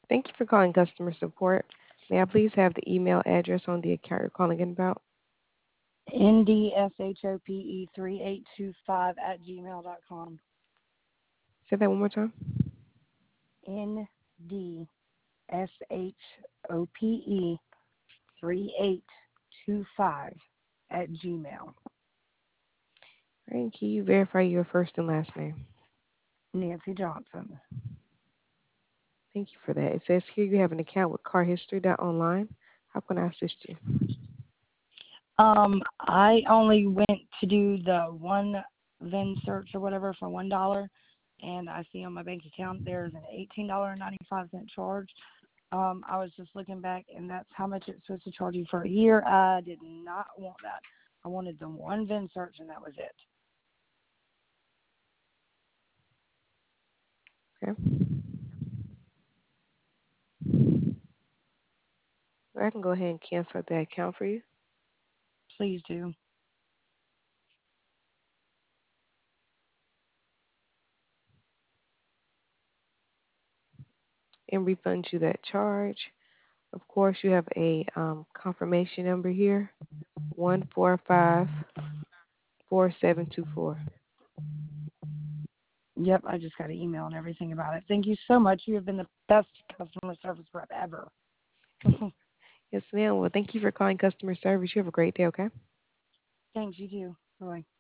Thank you for calling customer support. May I please have the email address on the account you're calling in about? NDSHOPE3825 Say that one more time. NDSHOPE3825 All right, can you verify your first and last name? Nancy Johnson. Thank you for that. It says here you have an account with carhistory.online. How can I assist you? I only went to do the one VIN search or whatever for $1, and I see on my bank account there's an $18.95 charge. I was just looking back, and that's how much it's supposed to charge you for a year. I did not want that. I wanted the one VIN search, and that was it. Okay. Well, I can go ahead and cancel that account for you Please do. and refund you that charge. Of course, you have a confirmation number here, 1454724. Yep, I just got an email and everything about it. Thank you so much. You have been the best customer service rep ever. Yes, ma'am. Well, thank you for calling customer service. You have a great day, okay? Thanks, you too. Bye.